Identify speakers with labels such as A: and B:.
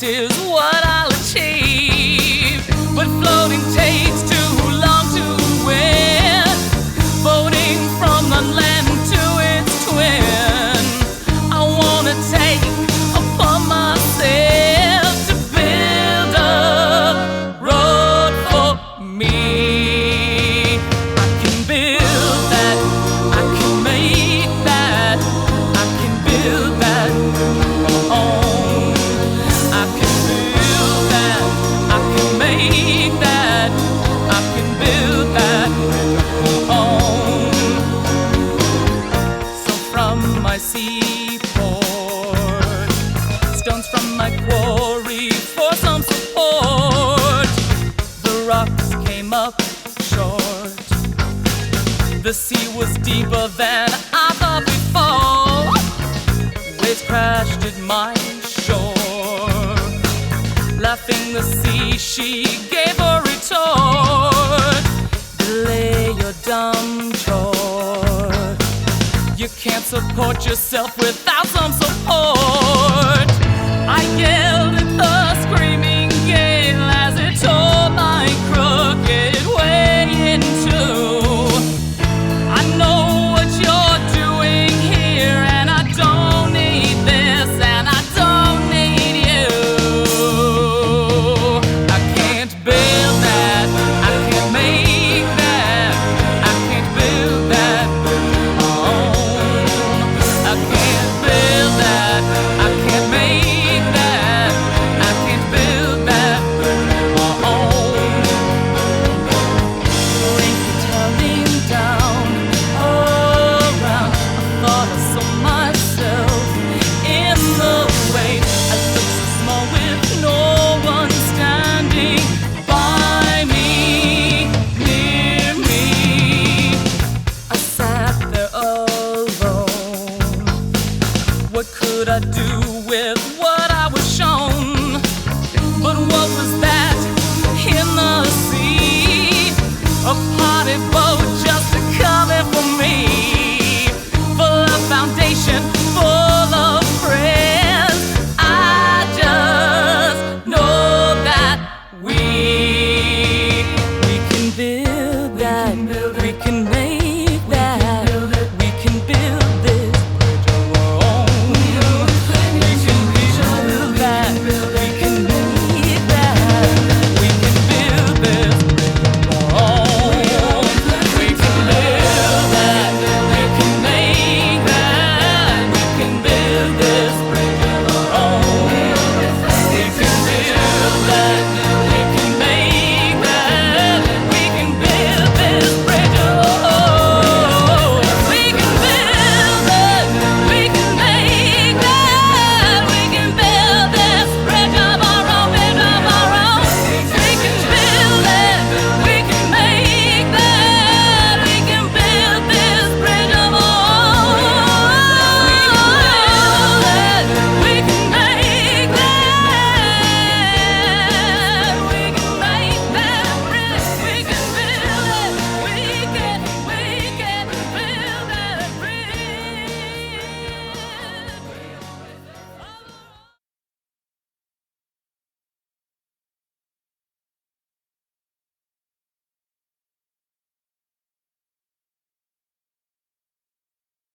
A: is what I'll achieve. But floating takes too long to win. Floating from the land to its twin. I wanna take upon myself to build a road for me. I can build that, I can make that, I can build that home. I can build that, I can make that, I can build that home. So from my seaport, stones from my quarry for some support. The rocks came up short. The sea was deeper than I thought before. Waves crashed at my shore. Laughing the sea, she gave a retort. Delay your dumb chore. You can't support yourself without some support. I yelled at the screaming gale as it tore my crooked way into. I know what you're doing here, and I don't need this, and I don't need you. I can't build that, I can't make that, I can't build that home. I can't build that, I can't make that, I can't build that home. Rain tumbling down around. I thought I saw myself in the wave. I looked so small with no one standing by me, near me. I sat there alone. What could I do